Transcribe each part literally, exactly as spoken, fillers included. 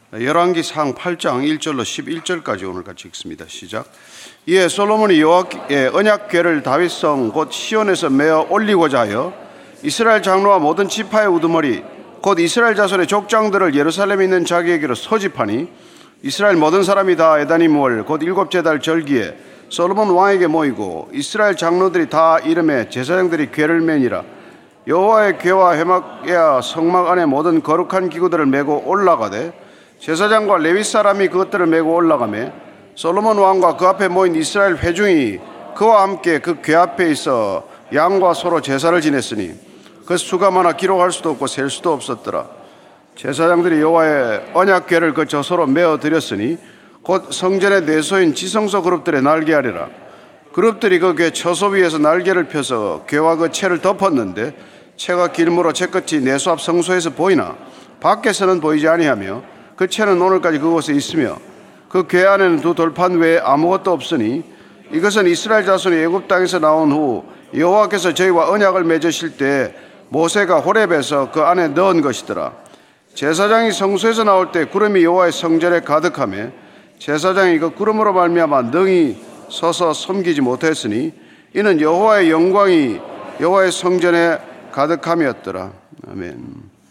열왕기상 팔 장 일 절로 십일 절까지 오늘 같이 읽습니다. 시작. 이에 솔로몬이 여호와의 언약궤를 다윗성 곧 시온에서 메어 올리고자 하여 이스라엘 장로와 모든 지파의 우두머리 곧 이스라엘 자손의 족장들을 예루살렘에 있는 자기에게로 소집하니 이스라엘 모든 사람이 다 에다님월 곧 일곱째 달 절기에 솔로몬 왕에게 모이고 이스라엘 장로들이 다 이름에 제사장들이 궤를 매니라. 여호와의 궤와 회막야 성막 안에 모든 거룩한 기구들을 메고 올라가되 제사장과 레위 사람이 그것들을 메고 올라가매 솔로몬 왕과 그 앞에 모인 이스라엘 회중이 그와 함께 그 궤 앞에 있어 양과 소로 제사를 지냈으니 그 수가 많아 기록할 수도 없고 셀 수도 없었더라. 제사장들이 여호와의 언약궤를 그 저소로 메어 드렸으니 곧 성전의 내소인 지성소 그룹들의 날개아래라. 그룹들이 그 궤 처소 위에서 날개를 펴서 궤와 그 채를 덮었는데 채가 길므로 채 끝이 내소 앞 성소에서 보이나 밖에서는 보이지 아니하며 그 채는 오늘까지 그곳에 있으며 그 궤 안에는 두 돌판 외에 아무것도 없으니 이것은 이스라엘 자손이 애굽 땅에서 나온 후 여호와께서 저희와 언약을 맺으실 때 모세가 호렙에서 그 안에 넣은 것이더라. 제사장이 성소에서 나올 때 구름이 여호와의 성전에 가득하며 제사장이 그 구름으로 말미암아 능히 서서 섬기지 못했으니 이는 여호와의 영광이 여호와의 성전에 가득함이었더라. 아멘.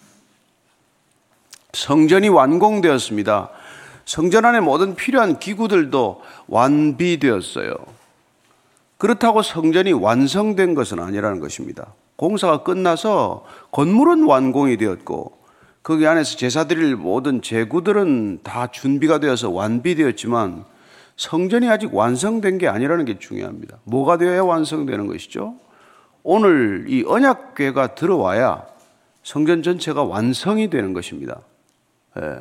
성전이 완공되었습니다. 성전 안에 모든 필요한 기구들도 완비되었어요. 그렇다고 성전이 완성된 것은 아니라는 것입니다. 공사가 끝나서 건물은 완공이 되었고 거기 안에서 제사 드릴 모든 제구들은 다 준비가 되어서 완비되었지만 성전이 아직 완성된 게 아니라는 게 중요합니다. 뭐가 되어야 완성되는 것이죠? 오늘 이 언약궤가 들어와야 성전 전체가 완성이 되는 것입니다. 예.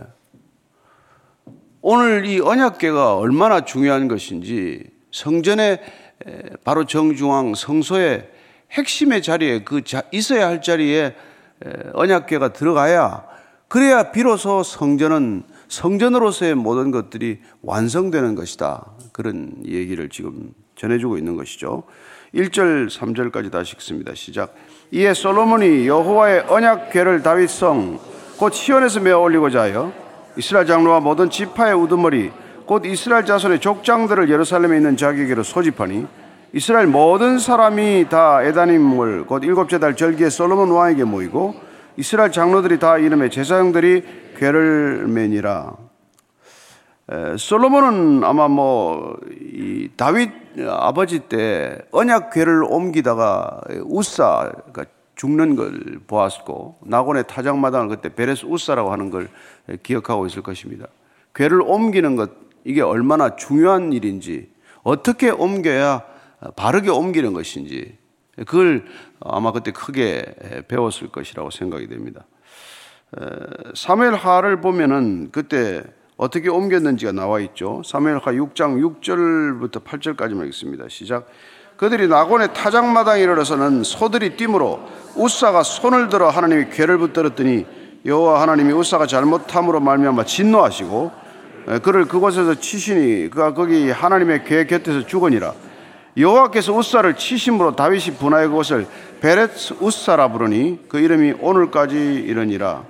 오늘 이 언약궤가 얼마나 중요한 것인지 성전의 바로 정중앙 성소의 핵심의 자리에 그 있어야 할 자리에 언약궤가 들어가야 그래야 비로소 성전은 성전으로서의 모든 것들이 완성되는 것이다. 그런 얘기를 지금 전해주고 있는 것이죠. 일 절 삼 절까지 다시 읽습니다. 시작. 이에 솔로몬이 여호와의 언약궤를 다윗성 곧 시온에서 메어 올리고자 하여 이스라엘 장로와 모든 지파의 우두머리 곧 이스라엘 자손의 족장들을 예루살렘에 있는 자기에게로 소집하니 이스라엘 모든 사람이 다 에다님월 곧 일곱째 달 절기에 솔로몬 왕에게 모이고 이스라엘 장로들이 다 이름에 제사장들이 궤를 매니라. 에, 솔로몬은 아마 뭐 이 다윗 아버지 때 언약 궤를 옮기다가 우사 그러니까 죽는 걸 보았고 나곤의 타작마당을 그때 베레스 우사라고 하는 걸 기억하고 있을 것입니다. 궤를 옮기는 것 이게 얼마나 중요한 일인지 어떻게 옮겨야 바르게 옮기는 것인지 그걸 아마 그때 크게 배웠을 것이라고 생각이 됩니다. 사무엘하를 보면은 그때 어떻게 옮겼는지가 나와 있죠. 사무엘하 육 장 육 절부터 팔 절까지만 읽습니다. 시작. 그들이 나곤의 타작마당에 이르러서는 소들이 뛰므로 우사가 손을 들어 하나님이 궤를 붙들었더니 여호와 하나님이 우사가 잘못함으로 말미암아 진노하시고 그를 그곳에서 치시니 그가 거기 하나님의 궤 곁에서 죽으니라. 여호와께서 우사를 치심으로 다윗이 분하여 그것을 베레스 우사라 부르니 그 이름이 오늘까지 이르니라.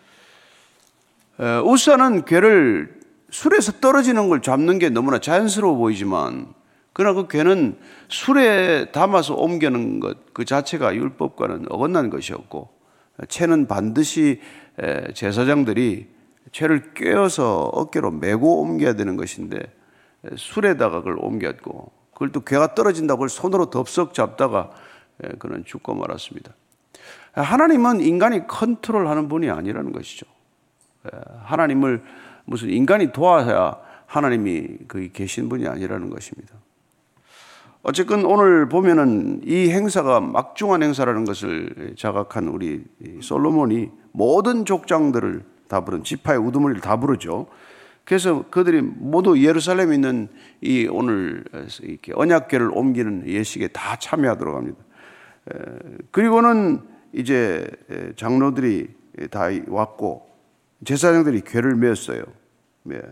우사는 궤를 술에서 떨어지는 걸 잡는 게 너무나 자연스러워 보이지만 그러나 그 궤는 술에 담아서 옮기는 것 그 자체가 율법과는 어긋난 것이었고 채는 반드시 제사장들이 채를 꿰어서 어깨로 메고 옮겨야 되는 것인데 술에다가 그걸 옮겼고 그걸 또 궤가 떨어진다고 그걸 손으로 덥석 잡다가 그는 죽고 말았습니다. 하나님은 인간이 컨트롤하는 분이 아니라는 것이죠. 하나님을 무슨 인간이 도와야 하나님이 거기 계신 분이 아니라는 것입니다. 어쨌든 오늘 보면은 이 행사가 막중한 행사라는 것을 자각한 우리 솔로몬이 모든 족장들을 다 부른 지파의 우두머리를 다 부르죠. 그래서 그들이 모두 예루살렘에 있는 이 오늘 이렇게 언약궤를 옮기는 예식에 다 참여하도록 합니다. 그리고는 이제 장로들이 다 왔고 제사장들이 궤를 메었어요. 네.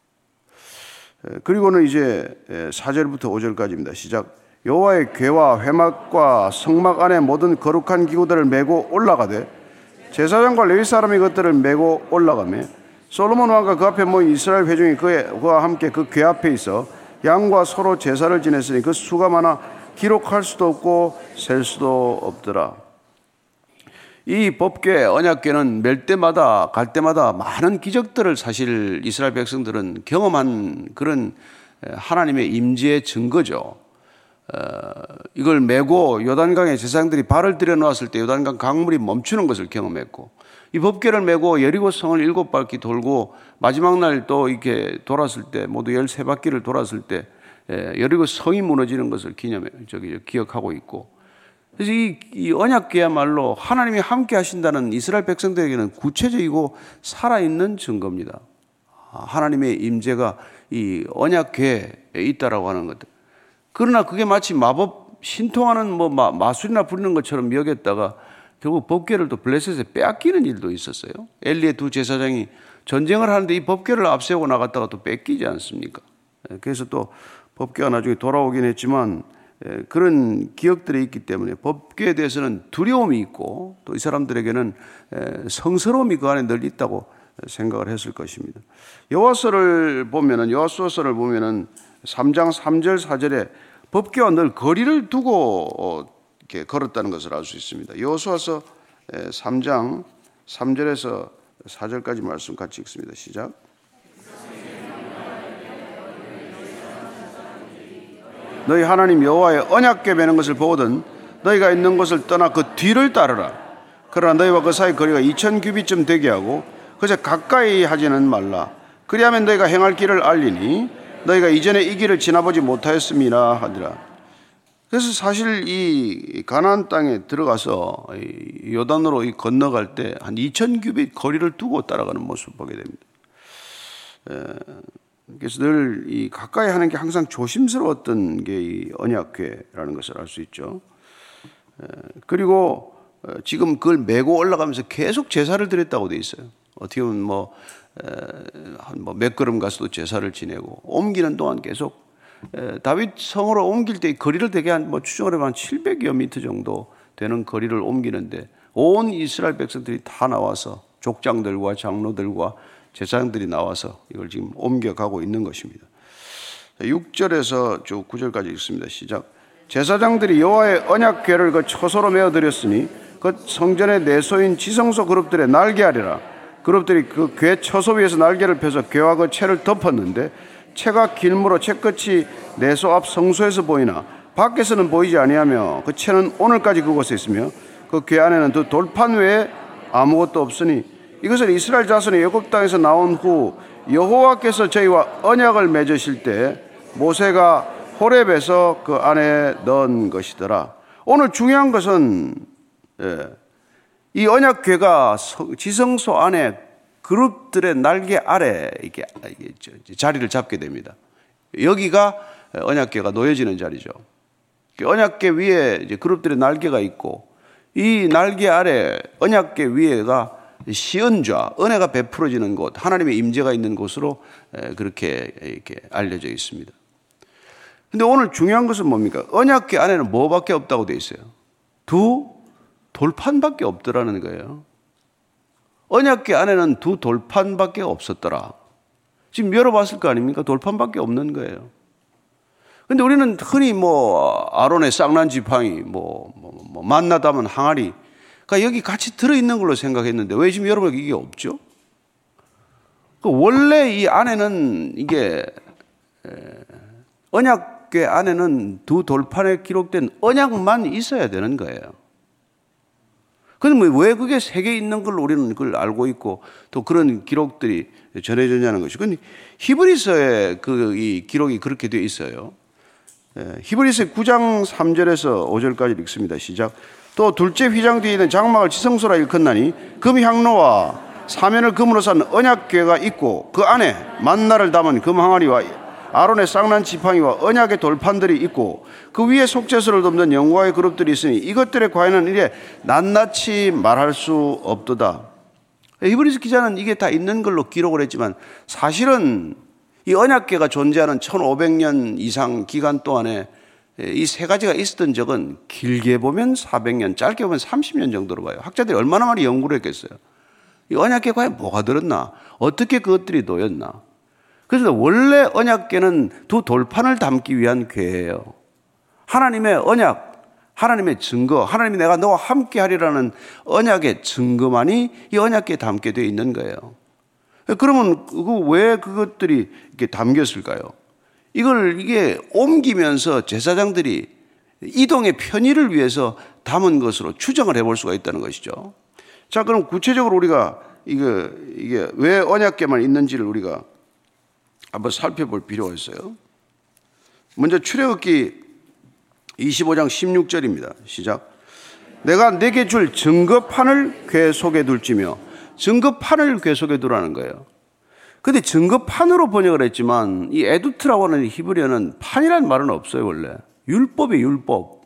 그리고는 이제 사 절부터 오 절까지입니다. 시작. 여호와의 궤와 회막과 성막 안에 모든 거룩한 기구들을 메고 올라가되 제사장과 레위 사람이 그것들을 메고 올라가며 솔로몬 왕과 그 앞에 모인 이스라엘 회중이 그와 함께 그 궤 앞에 있어 양과 서로 제사를 지냈으니 그 수가 많아 기록할 수도 없고 셀 수도 없더라. 이 법궤, 언약궤는 멜 때마다 갈 때마다 많은 기적들을 사실 이스라엘 백성들은 경험한 그런 하나님의 임재의 증거죠. 어, 이걸 메고 요단강에 제사장들이 발을 들여놓았을 때 요단강 강물이 멈추는 것을 경험했고, 이 법궤를 메고 여리고 성을 일곱 바퀴 돌고 마지막 날 또 이렇게 돌았을 때 모두 열세 바퀴를 돌았을 때 여리고 성이 무너지는 것을 기념해 저기 기억하고 있고, 그래서 이, 이 언약궤야말로 하나님이 함께 하신다는 이스라엘 백성들에게는 구체적이고 살아있는 증거입니다. 하나님의 임재가 이 언약궤에 있다라고 하는 것들. 그러나 그게 마치 마법 신통하는 뭐 마, 마술이나 부리는 것처럼 여겼다가 결국 법궤를 또 블레셋에 빼앗기는 일도 있었어요. 엘리의 두 제사장이 전쟁을 하는데 이 법궤를 앞세우고 나갔다가 또 뺏기지 않습니까? 그래서 또 법궤가 나중에 돌아오긴 했지만 그런 기억들이 있기 때문에 법궤에 대해서는 두려움이 있고 또 이 사람들에게는 성스러움이 그 안에 늘 있다고 생각을 했을 것입니다. 여호와서를 보면은 여호수아서를 보면은 삼 장 삼 절 사 절에 법궤와 늘 거리를 두고 이렇게 걸었다는 것을 알 수 있습니다. 여호수아서 삼 장 삼 절에서 사 절까지 말씀 같이 읽습니다. 시작. 너희 하나님 여호와의 언약궤 매는 것을 보거든 너희가 있는 곳을 떠나 그 뒤를 따르라. 그러나 너희와 그 사이 거리가 이천 규빗쯤 되게 하고 그저 가까이 하지는 말라. 그리하면 너희가 행할 길을 알리니 너희가 이전에 이 길을 지나보지 못하였음이라 하더라. 그래서 사실 이 가나안 땅에 들어가서 요단으로 건너갈 때 한 이천 규빗 거리를 두고 따라가는 모습을 보게 됩니다. 그래서 늘 이 가까이 하는 게 항상 조심스러웠던 게 이 언약궤라는 것을 알 수 있죠. 그리고 지금 그걸 메고 올라가면서 계속 제사를 드렸다고 돼 있어요. 어떻게 보면 뭐 한 뭐 몇 걸음 가서도 제사를 지내고 옮기는 동안 계속 다윗 성으로 옮길 때 거리를 되게 한 뭐 추정을 해보면 칠백여 미터 정도 되는 거리를 옮기는데 온 이스라엘 백성들이 다 나와서 족장들과 장로들과 제사장들이 나와서 이걸 지금 옮겨가고 있는 것입니다. 육 절에서 쭉 구 절까지 읽습니다. 시작. 제사장들이 여호와의 언약궤를 그 처소로 메어 드렸으니 그 성전의 내소인 지성소 그룹들에 날개하리라. 그룹들이 그 궤 처소 위에서 날개를 펴서 궤와 그 채를 덮었는데 채가 길므로 채 끝이 내소 앞 성소에서 보이나 밖에서는 보이지 아니하며 그 채는 오늘까지 그곳에 있으며 그 궤 안에는 그 돌판 외에 아무것도 없으니 이것을 이스라엘 자손이 애굽 땅에서 나온 후 여호와께서 저희와 언약을 맺으실 때 모세가 호렙에서 그 안에 넣은 것이더라. 오늘 중요한 것은 예, 이 언약궤가 지성소 안에 그룹들의 날개 아래 이렇게 자리를 잡게 됩니다. 여기가 언약궤가 놓여지는 자리죠. 언약궤 위에 이제 그룹들의 날개가 있고 이 날개 아래 언약궤 위에가 시은좌, 은혜가 베풀어지는 곳, 하나님의 임재가 있는 곳으로 그렇게 이렇게 알려져 있습니다. 근데 오늘 중요한 것은 뭡니까? 언약궤 안에는 뭐밖에 없다고 되어 있어요? 두 돌판밖에 없더라는 거예요. 언약궤 안에는 두 돌판밖에 없었더라. 지금 열어봤을 거 아닙니까? 돌판밖에 없는 거예요. 근데 우리는 흔히 뭐 아론의 쌍난 지팡이, 뭐, 뭐, 뭐 만나다면 항아리, 그러니까 여기 같이 들어있는 걸로 생각했는데 왜 지금 여러분 이게 없죠? 원래 이 안에는 이게 언약궤 안에는 두 돌판에 기록된 언약만 있어야 되는 거예요. 그런데 왜 그게 세 개 있는 걸 우리는 그걸 알고 있고 또 그런 기록들이 전해졌냐는 것이. 근데 히브리서에 그 이 기록이 그렇게 되어 있어요. 히브리서 구 장 삼 절에서 오 절까지 읽습니다. 시작. 또 둘째 휘장 뒤에 있는 장막을 지성소라 일컫나니 금 향로와 사면을 금으로 산 언약궤가 있고 그 안에 만나를 담은 금 항아리와 아론의 쌍난 지팡이와 언약의 돌판들이 있고 그 위에 속죄소를 돕는 영광의 그룹들이 있으니 이것들의 과연은 이래 낱낱이 말할 수 없도다. 히브리서 기자는 이게 다 있는 걸로 기록을 했지만 사실은 이 언약궤가 존재하는 천오백 년 이상 기간 동안에 이 세 가지가 있었던 적은 길게 보면 사백 년, 짧게 보면 삼십 년 정도로 봐요. 학자들이 얼마나 많이 연구를 했겠어요. 이 언약궤에 과연 뭐가 들었나? 어떻게 그것들이 놓였나? 그래서 원래 언약궤는 두 돌판을 담기 위한 궤예요. 하나님의 언약, 하나님의 증거, 하나님이 내가 너와 함께 하리라는 언약의 증거만이 이 언약궤에 담게 되어 있는 거예요. 그러면 왜 그것들이 이렇게 담겼을까요? 이걸 이게 옮기면서 제사장들이 이동의 편의를 위해서 담은 것으로 추정을 해볼 수가 있다는 것이죠. 자, 그럼 구체적으로 우리가 이게, 이게 왜 언약궤만 있는지를 우리가 한번 살펴볼 필요가 있어요. 먼저 출애굽기 이십오 장 십육 절입니다. 시작. 내가 내게 줄 증거판을 궤 속에 둘지며, 증거판을 궤 속에 두라는 거예요. 근데 증거판으로 번역을 했지만 이 에두트라고 하는 히브리어는 판이라는 말은 없어요. 원래 율법이 율법.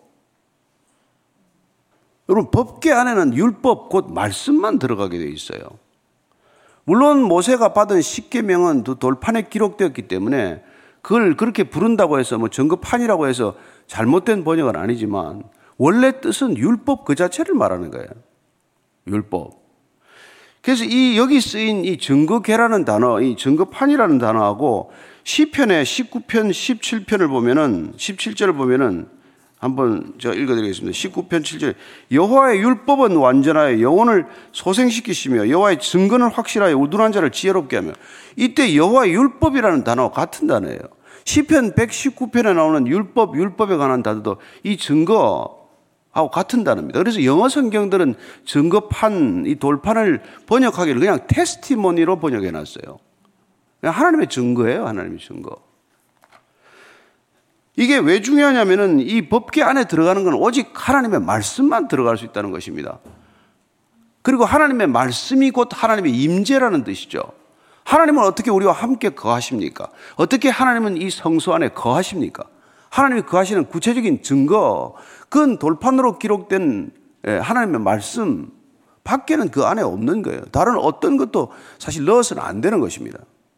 여러분, 법궤 안에는 율법 곧 말씀만 들어가게 되어 있어요. 물론 모세가 받은 십계명은 두 돌판에 기록되었기 때문에 그걸 그렇게 부른다고 해서 뭐 증거판이라고 해서 잘못된 번역은 아니지만 원래 뜻은 율법 그 자체를 말하는 거예요. 율법. 그래서 이 여기 쓰인 이 증거궤라는 단어, 이 증거판이라는 단어하고 시편의 십구 편 십칠 편을 보면은 십칠 절을 보면은 한번 제가 읽어드리겠습니다. 십구 편 칠 절. 여호와의 율법은 완전하여 영혼을 소생시키시며 여호와의 증거는 확실하여 우둔한 자를 지혜롭게 하며. 이때 여호와의 율법이라는 단어와 같은 단어예요. 시편 백십구 편에 나오는 율법, 율법에 관한 단어도 이 증거하고 같은 단어입니다. 그래서 영어 성경들은 증거판, 이 돌판을 번역하기를 그냥 테스티모니로 번역해 놨어요. 그냥 하나님의 증거예요. 하나님의 증거. 이게 왜 중요하냐면은 이 법궤 안에 들어가는 건 오직 하나님의 말씀만 들어갈 수 있다는 것입니다. 그리고 하나님의 말씀이 곧 하나님의 임재라는 뜻이죠. 하나님은 어떻게 우리와 함께 거하십니까? 어떻게 하나님은 이 성소 안에 거하십니까? 하나님이 거하시는 구체적인 증거, 그건 돌판으로 기록된 하나님의 말씀 밖에는 그 안에 없는 거예요. 다른 어떤 것도 사실 넣어서는 안 되는 것입니다.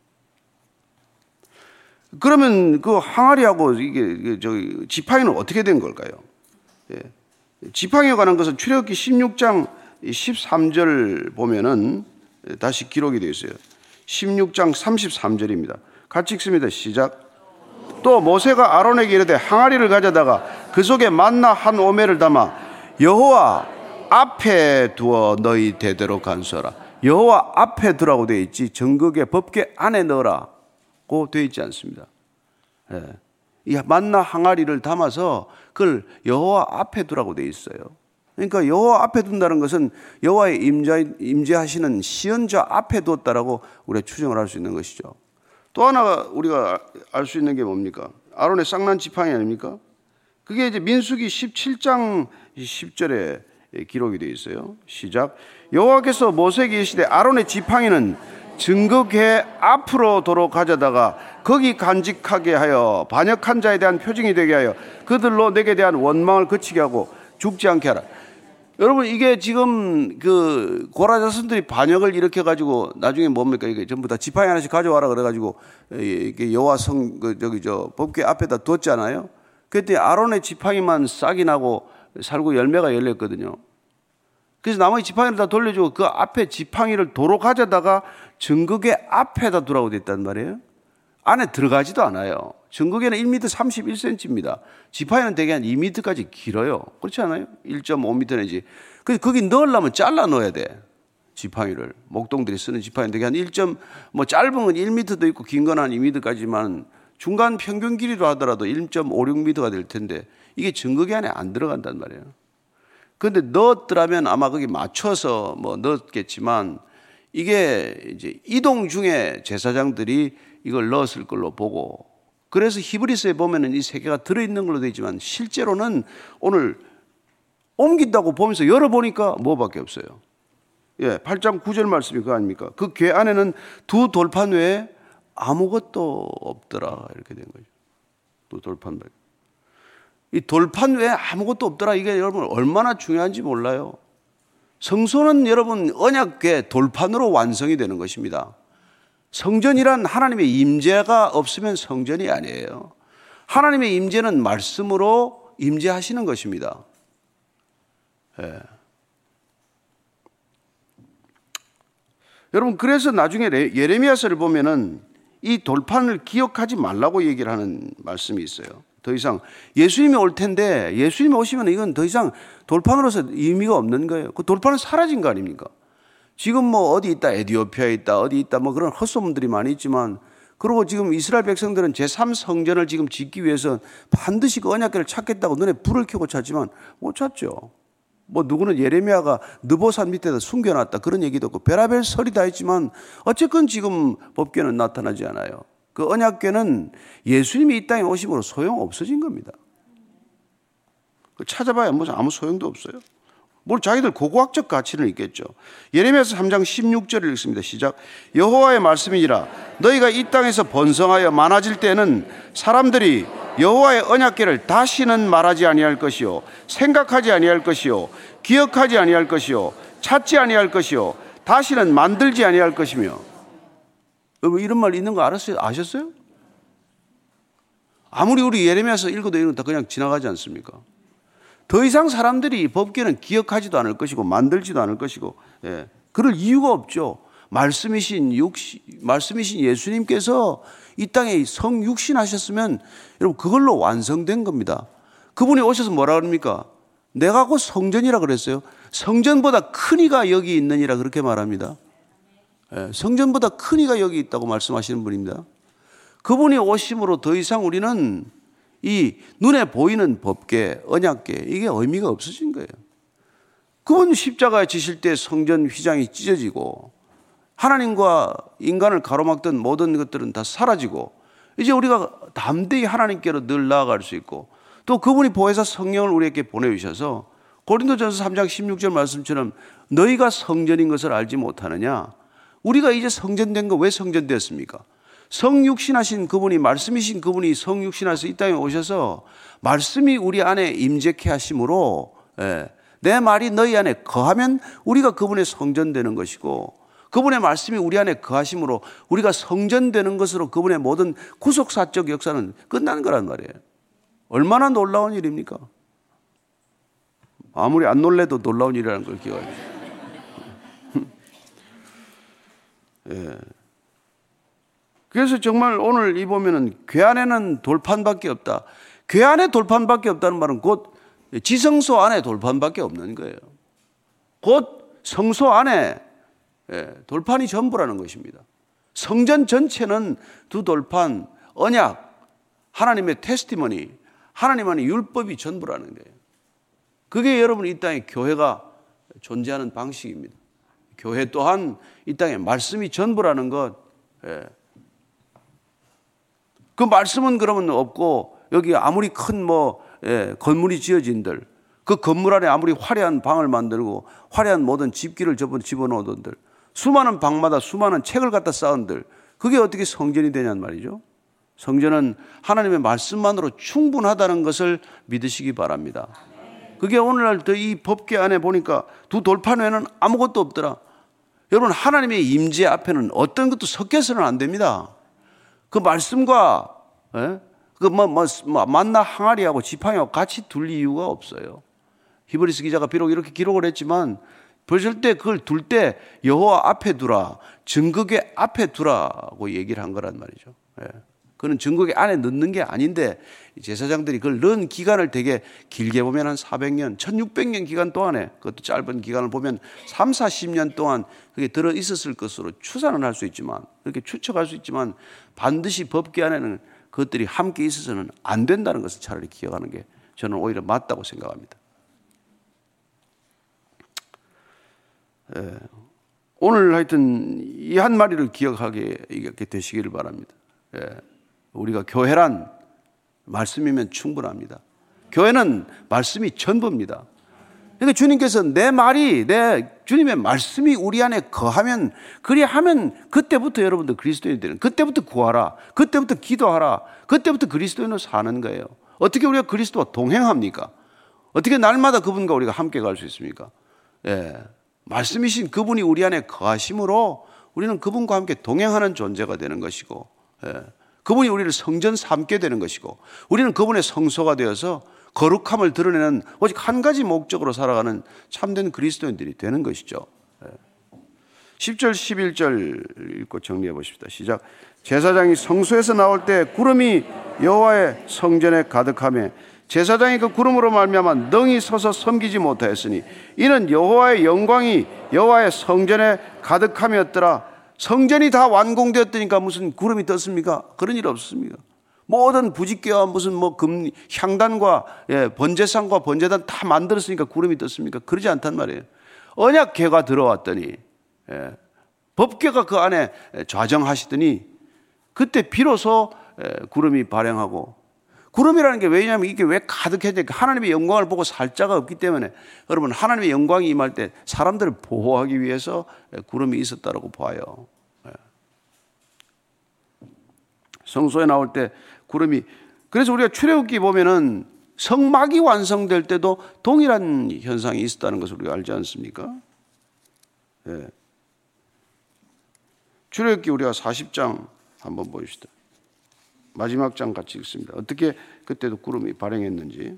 그러면 그 항아리하고 이게 저기 지팡이는 어떻게 된 걸까요? 예. 지팡이에 관한 것은 출애굽기 십육 장 십삼 절 보면은 다시 기록이 되어 있어요. 십육 장 삼십삼 절입니다. 같이 읽습니다. 시작. 또 모세가 아론에게 이르되 항아리를 가져다가 그 속에 만나 한 오매를 담아 여호와 앞에 두어 너희 대대로 간수하라. 여호와 앞에 두라고 되어 있지 정극의 법궤 안에 넣으라고 되어 있지 않습니다. 예. 이 만나 항아리를 담아서 그걸 여호와 앞에 두라고 되어 있어요. 그러니까 여호와 앞에 둔다는 것은 여호와의 임재, 임재하시는 시언자 앞에 두었다라고 우리가 추정을 할 수 있는 것이죠. 또 하나 우리가 알 수 있는 게 뭡니까? 아론의 쌍난 지팡이 아닙니까? 그게 이제 민수기 십칠 장 십 절에 기록이 되어 있어요. 시작. 여호와께서 모세에게 이르시되 아론의 지팡이는 증거궤 앞으로 도로 가져다가 거기 간직하게 하여 반역한 자에 대한 표징이 되게 하여 그들로 내게 대한 원망을 그치게 하고 죽지 않게 하라. 여러분, 이게 지금 그 고라 자손들이 반역을 일으켜 가지고 나중에 뭡니까? 이게 전부 다 지팡이 하나씩 가져와라 그래 가지고 이게 여호와 성 그 저기 저 법궤 앞에다 뒀잖아요. 그때 아론의 지팡이만 싹이 나고 살고 열매가 열렸거든요. 그래서 나머지 지팡이를 다 돌려주고 그 앞에 지팡이를 도로 가져다가 증거궤 앞에다 두라고 됐단 말이에요. 안에 들어가지도 않아요. 증거궤는 일 미터 삼십일 센티미터입니다. 지팡이는 대개 한 이 미터까지 길어요. 그렇지 않아요? 일 점 오 미터 내지. 그래서 거기 넣으려면 잘라 넣어야 돼. 지팡이를. 목동들이 쓰는 지팡이는 대개 한 일. 뭐 짧은 건 일 미터도 있고 긴 건 한 이 미터까지만 중간 평균 길이로 하더라도 일 점 오육 미터가 될 텐데 이게 증거궤 안에 안 들어간단 말이에요. 그런데 넣었더라면 아마 거기 맞춰서 뭐 넣었겠지만 이게 이제 이동 중에 제사장들이 이걸 넣었을 걸로 보고, 그래서 히브리서에 보면은 이 세 개가 들어있는 걸로 되어 있지만 실제로는 오늘 옮긴다고 보면서 열어보니까 뭐밖에 없어요. 예, 팔 장 구 절 말씀이 그거 아닙니까? 그 궤 안에는 두 돌판 외에 아무것도 없더라 이렇게 된 거죠. 두 돌판 외에. 이 돌판 외에 아무것도 없더라. 이게 여러분 얼마나 중요한지 몰라요. 성소는 여러분 언약궤 돌판으로 완성이 되는 것입니다. 성전이란 하나님의 임재가 없으면 성전이 아니에요. 하나님의 임재는 말씀으로 임재하시는 것입니다. 예. 여러분, 그래서 나중에 예레미야서를 보면은 이 돌판을 기억하지 말라고 얘기를 하는 말씀이 있어요. 더 이상 예수님이 올 텐데 예수님이 오시면 이건 더 이상 돌판으로서 의미가 없는 거예요. 그 돌판은 사라진 거 아닙니까? 지금 뭐 어디 있다, 에티오피아에 있다, 어디 있다, 뭐 그런 헛소문들이 많이 있지만, 그리고 지금 이스라엘 백성들은 제삼 성전을 지금 짓기 위해서 반드시 그 언약궤를 찾겠다고 눈에 불을 켜고 찾지만 못 찾죠. 뭐 누구는 예레미야가 느보산 밑에다 숨겨놨다 그런 얘기도 없고 별의별 설이 다 있지만 어쨌건 지금 법궤는 나타나지 않아요. 그 언약궤는 예수님이 이 땅에 오심으로 소용 없어진 겁니다. 찾아봐야 뭐 아무 소용도 없어요. 뭘 자기들 고고학적 가치는 있겠죠. 예레미야서 삼 장 십육 절을 읽습니다. 시작. 여호와의 말씀이니라 너희가 이 땅에서 번성하여 많아질 때는 사람들이 여호와의 언약궤를 다시는 말하지 아니할 것이요 생각하지 아니할 것이요 기억하지 아니할 것이요 찾지 아니할 것이요 다시는 만들지 아니할 것이며. 여러분, 이런 말 있는 거 알았어요? 아셨어요? 아무리 우리 예레미야서 읽어도 이런 거 다 그냥 지나가지 않습니까? 더 이상 사람들이 법궤는 기억하지도 않을 것이고 만들지도 않을 것이고, 예, 그럴 이유가 없죠. 말씀이신 육신, 말씀이신 예수님께서 이 땅에 성육신하셨으면 여러분 그걸로 완성된 겁니다. 그분이 오셔서 뭐라 그럽니까? 내가 곧 성전이라 그랬어요. 성전보다 큰 이가 여기 있느니라 그렇게 말합니다. 예, 성전보다 큰 이가 여기 있다고 말씀하시는 분입니다. 그분이 오심으로 더 이상 우리는 이 눈에 보이는 법궤, 언약궤 이게 의미가 없어진 거예요. 그분 십자가에 지실 때 성전 휘장이 찢어지고 하나님과 인간을 가로막던 모든 것들은 다 사라지고 이제 우리가 담대히 하나님께로 늘 나아갈 수 있고 또 그분이 보혜사 성령을 우리에게 보내주셔서 고린도전서 삼 장 십육 절 말씀처럼 너희가 성전인 것을 알지 못하느냐. 우리가 이제 성전된 거 왜 성전되었습니까? 성육신하신 그분이, 말씀이신 그분이 성육신하셔서 이 땅에 오셔서 말씀이 우리 안에 임재케 하심으로, 예, 내 말이 너희 안에 거하면 우리가 그분의 성전되는 것이고 그분의 말씀이 우리 안에 거하심으로 우리가 성전되는 것으로 그분의 모든 구속사적 역사는 끝난 거란 말이에요. 얼마나 놀라운 일입니까? 아무리 안 놀래도 놀라운 일이라는 걸 기억하세요. 예. 그래서 정말 오늘 이 보면은 궤 안에는 돌판밖에 없다. 궤 안에 돌판밖에 없다는 말은 곧 지성소 안에 돌판밖에 없는 거예요. 곧 성소 안에 돌판이 전부라는 것입니다. 성전 전체는 두 돌판, 언약, 하나님의 테스티머니, 하나님 안에 율법이 전부라는 거예요. 그게 여러분 이 땅에 교회가 존재하는 방식입니다. 교회 또한 이 땅에 말씀이 전부라는 것. 그 말씀은 그러면 없고 여기 아무리 큰 뭐 건물이 지어진들, 그 건물 안에 아무리 화려한 방을 만들고 화려한 모든 집기를 집어넣어둔들, 수많은 방마다 수많은 책을 갖다 쌓은들, 그게 어떻게 성전이 되냐는 말이죠. 성전은 하나님의 말씀만으로 충분하다는 것을 믿으시기 바랍니다. 그게 오늘날 이 법궤 안에 보니까 두 돌판 외에는 아무것도 없더라. 여러분, 하나님의 임재 앞에는 어떤 것도 섞여서는 안 됩니다. 그 말씀과 예? 그 뭐, 뭐, 뭐 만나 항아리하고 지팡이하고 같이 둘 이유가 없어요. 히브리서 기자가 비록 이렇게 기록을 했지만 절대 그걸 둘 때 여호와 앞에 두라, 증거궤 앞에 두라고 얘기를 한 거란 말이죠. 예. 그는 증거궤 안에 넣는 게 아닌데 제사장들이 그걸 넣은 기간을 되게 길게 보면 한 사백 년, 천육백 년 기간 동안에, 그것도 짧은 기간을 보면 삼사십 년 동안 그게 들어 있었을 것으로 추산은 할 수 있지만, 그렇게 추측할 수 있지만 반드시 법궤 안에는 그것들이 함께 있어서는 안 된다는 것을 차라리 기억하는 게 저는 오히려 맞다고 생각합니다. 예. 오늘 하여튼 이 한 마리를 기억하게 이렇게 되시기를 바랍니다. 예. 우리가 교회란 말씀이면 충분합니다. 교회는 말씀이 전부입니다. 그러니까 주님께서 내 말이, 내 주님의 말씀이 우리 안에 거하면, 그리하면 그때부터 여러분들 그리스도인이 되는, 그때부터 구하라, 그때부터 기도하라, 그때부터 그리스도인으로 사는 거예요. 어떻게 우리가 그리스도와 동행합니까? 어떻게 날마다 그분과 우리가 함께 갈 수 있습니까? 예. 말씀이신 그분이 우리 안에 거하심으로 우리는 그분과 함께 동행하는 존재가 되는 것이고, 예. 그분이 우리를 성전 삼게 되는 것이고, 우리는 그분의 성소가 되어서 거룩함을 드러내는 오직 한 가지 목적으로 살아가는 참된 그리스도인들이 되는 것이죠. 십 절 십일 절 읽고 정리해 보십시다. 시작. 제사장이 성소에서 나올 때 구름이 여호와의 성전에 가득하며 제사장이 그 구름으로 말미암아 능히 서서 섬기지 못하였으니 이는 여호와의 영광이 여호와의 성전에 가득함이었더라. 성전이 다 완공되었다니까 무슨 구름이 떴습니까? 그런 일 없습니다. 모든 부짓개와 무슨 뭐 금, 향단과 예, 번제상과 번제단 다 만들었으니까 구름이 떴습니까? 그러지 않단 말이에요. 언약궤가 들어왔더니 예, 법궤가 그 안에 좌정하시더니 그때 비로소 예, 구름이 발행하고, 구름이라는 게 왜냐하면 이게 왜 가득해야 될까? 하나님의 영광을 보고 살 자가 없기 때문에, 여러분 하나님의 영광이 임할 때 사람들을 보호하기 위해서 구름이 있었다라고 봐요. 성소에 나올 때 구름이, 그래서 우리가 출애굽기 보면은 성막이 완성될 때도 동일한 현상이 있었다는 것을 우리가 알지 않습니까? 예. 출애굽기 우리가 사십 장 한번 보십시다. 마지막 장 같이 읽습니다. 어떻게 그때도 구름이 발행했는지.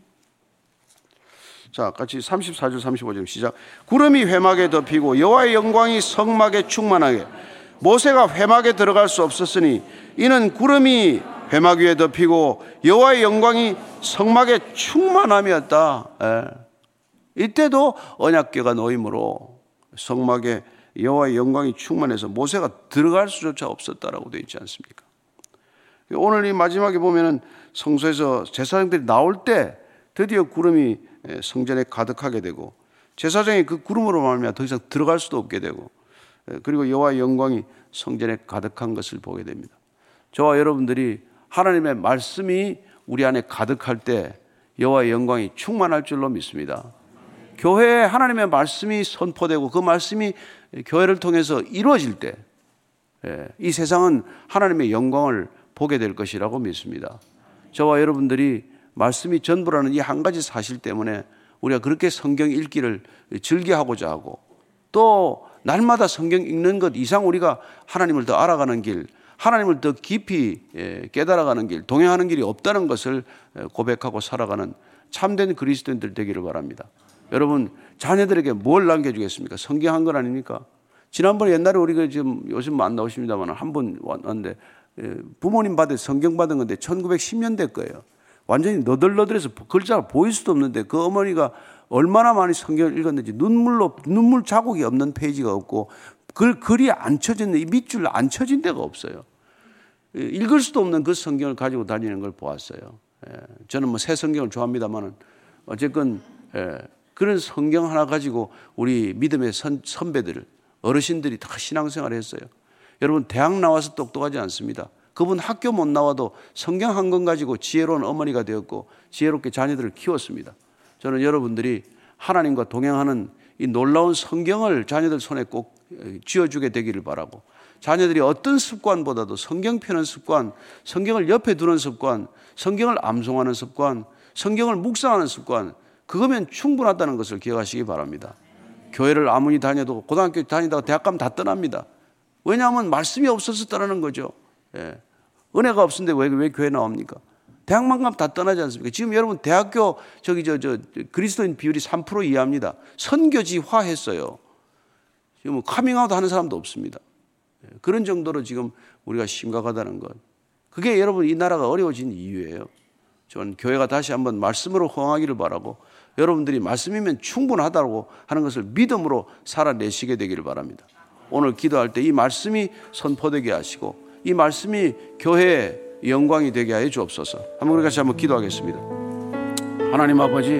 자, 같이 삼십사 절 삼십오 절 시작. 구름이 회막에 덮이고 여호와의 영광이 성막에 충만하게, 모세가 회막에 들어갈 수 없었으니 이는 구름이 회막 위에 덮이고 여호와의 영광이 성막에 충만함이었다. 예. 이때도 언약궤가 놓임으로 성막에 여호와의 영광이 충만해서 모세가 들어갈 수조차 없었다라고 되어 있지 않습니까? 오늘 이 마지막에 보면은 성소에서 제사장들이 나올 때 드디어 구름이 성전에 가득하게 되고, 제사장이 그 구름으로 말미암아 더 이상 들어갈 수도 없게 되고, 그리고 여호와의 영광이 성전에 가득한 것을 보게 됩니다. 저와 여러분들이 하나님의 말씀이 우리 안에 가득할 때 여호와의 영광이 충만할 줄로 믿습니다. 교회에 하나님의 말씀이 선포되고 그 말씀이 교회를 통해서 이루어질 때 이 세상은 하나님의 영광을 보게 될 것이라고 믿습니다. 저와 여러분들이 말씀이 전부라는 이 한 가지 사실 때문에 우리가 그렇게 성경 읽기를 즐겨하고자 하고, 또 날마다 성경 읽는 것 이상 우리가 하나님을 더 알아가는 길, 하나님을 더 깊이 깨달아가는 길, 동행하는 길이 없다는 것을 고백하고 살아가는 참된 그리스도인들 되기를 바랍니다. 여러분, 자녀들에게 뭘 남겨주겠습니까? 성경 한 건 아닙니까? 지난번에 옛날에 우리가 지금 요즘 안 나오십니다만 한 번 왔는데 부모님 받은 성경 받은 건데 천구백십 년대 거예요. 완전히 너덜너덜해서 글자가 보일 수도 없는데 그 어머니가 얼마나 많이 성경을 읽었는지 눈물로, 눈물 자국이 없는 페이지가 없고 글, 글이 안 쳐진, 이 밑줄 안 쳐진 데가 없어요. 읽을 수도 없는 그 성경을 가지고 다니는 걸 보았어요. 저는 뭐 새 성경을 좋아합니다만 어쨌건 그런 성경 하나 가지고 우리 믿음의 선, 선배들, 어르신들이 다 신앙생활을 했어요. 여러분, 대학 나와서 똑똑하지 않습니다. 그분 학교 못 나와도 성경 한 권 가지고 지혜로운 어머니가 되었고 지혜롭게 자녀들을 키웠습니다. 저는 여러분들이 하나님과 동행하는 이 놀라운 성경을 자녀들 손에 꼭 쥐어주게 되기를 바라고, 자녀들이 어떤 습관보다도 성경 펴는 습관, 성경을 옆에 두는 습관, 성경을 암송하는 습관, 성경을 묵상하는 습관, 그거면 충분하다는 것을 기억하시기 바랍니다. 교회를 아무리 다녀도 고등학교 다니다가 대학 가면 다 떠납니다. 왜냐하면 말씀이 없어서 떠나는 거죠. 예. 은혜가 없는데 왜, 왜 교회 나옵니까? 대학만 가면 다 떠나지 않습니까? 지금 여러분 대학교 저기 저, 저 그리스도인 비율이 삼 퍼센트 이하입니다. 선교지화 했어요. 지금 카밍아웃 하는 사람도 없습니다. 예. 그런 정도로 지금 우리가 심각하다는 것. 그게 여러분 이 나라가 어려워진 이유예요. 저는 교회가 다시 한번 말씀으로 호응하기를 바라고, 여러분들이 말씀이면 충분하다고 하는 것을 믿음으로 살아내시게 되기를 바랍니다. 오늘 기도할 때 이 말씀이 선포되게 하시고 이 말씀이 교회의 영광이 되게 하여 주옵소서. 한번 우리 같이 한번 기도하겠습니다. 하나님 아버지,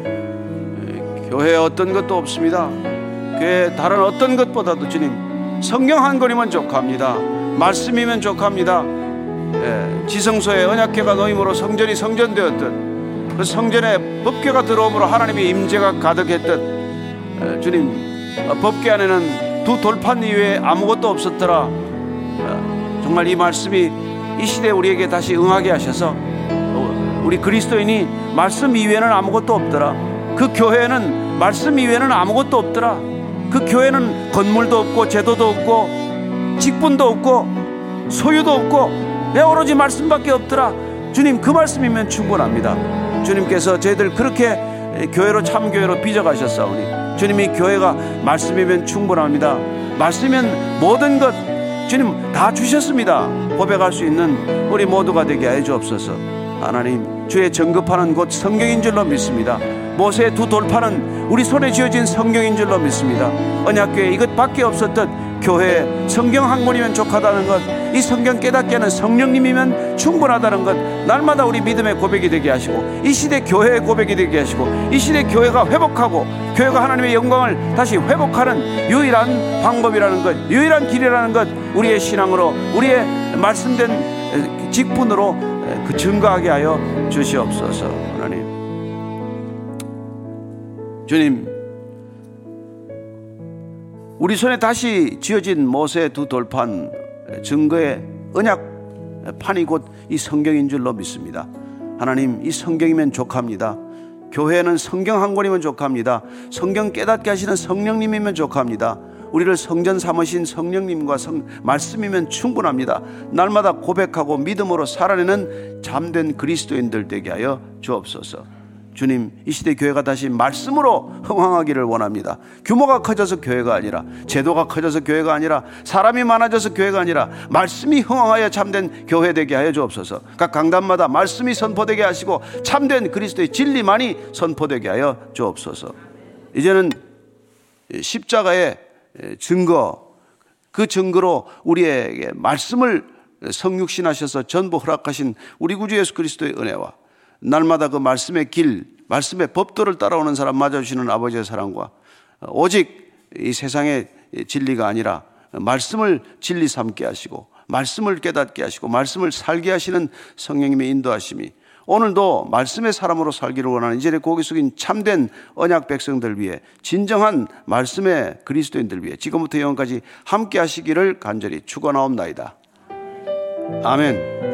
교회에 어떤 것도 없습니다. 교회 다른 어떤 것보다도 주님 성경 한 권이면 족합니다. 말씀이면 족합니다. 예, 지성소에 언약궤가 놓임으로 성전이 성전되었듯 그 성전에 법궤가 들어옴으로 하나님의 임재가 가득했듯 예, 주님 법궤 안에는 두 돌판 이외에 아무것도 없었더라. 예, 정말 이 말씀이 이 시대에 우리에게 다시 응하게 하셔서 우리 그리스도인이 말씀 이외에는 아무것도 없더라. 그 교회는 말씀 이외에는 아무것도 없더라. 그 교회는 건물도 없고 제도도 없고 직분도 없고 소유도 없고 내 오로지 말씀밖에 없더라. 주님, 그 말씀이면 충분합니다. 주님께서 저희들 그렇게 교회로 참교회로 빚어가셨사오니 주님이 교회가 말씀이면 충분합니다. 말씀이면 모든 것 주님 다 주셨습니다 고백할 수 있는 우리 모두가 되게 해 주옵소서. 하나님, 주의 전급하는 곧 성경인 줄로 믿습니다. 모세의 두 돌판은 우리 손에 쥐어진 성경인 줄로 믿습니다. 언약궤에 이것밖에 없었듯 교회에 성경 한 권이면 족하다는 것, 이 성경 깨닫게 하는 성령님이면 충분하다는 것, 날마다 우리 믿음의 고백이 되게 하시고, 이 시대 교회의 고백이 되게 하시고, 이 시대 교회가 회복하고 교회가 하나님의 영광을 다시 회복하는 유일한 방법이라는 것, 유일한 길이라는 것, 우리의 신앙으로, 우리의 말씀된 직분으로 그 증거하게 하여 주시옵소서. 하나님, 주님, 우리 손에 다시 쥐어진 모세의 두 돌판, 증거의 언약판이 곧 이 성경인 줄로 믿습니다. 하나님, 이 성경이면 족합니다. 교회는 성경 한 권이면 족합니다. 성경 깨닫게 하시는 성령님이면 족합니다. 우리를 성전 삼으신 성령님과 성, 말씀이면 충분합니다. 날마다 고백하고 믿음으로 살아내는 잠든 그리스도인들 되게 하여 주옵소서. 주님, 이 시대 교회가 다시 말씀으로 흥황하기를 원합니다. 규모가 커져서 교회가 아니라, 제도가 커져서 교회가 아니라, 사람이 많아져서 교회가 아니라, 말씀이 흥황하여 참된 교회 되게 하여 주옵소서. 각 강단마다 말씀이 선포되게 하시고 참된 그리스도의 진리만이 선포되게 하여 주옵소서. 이제는 십자가의 증거, 그 증거로 우리에게 말씀을 성육신하셔서 전부 허락하신 우리 구주 예수 그리스도의 은혜와 날마다 그 말씀의 길, 말씀의 법도를 따라오는 사람 맞아주시는 아버지의 사랑과 오직 이 세상의 진리가 아니라 말씀을 진리 삼게 하시고 말씀을 깨닫게 하시고 말씀을 살게 하시는 성령님의 인도하심이 오늘도 말씀의 사람으로 살기를 원하는 이전에 고개 숙인 참된 언약 백성들 위해, 진정한 말씀의 그리스도인들 위해 지금부터 영원까지 함께 하시기를 간절히 축원하옵나이다. 아멘.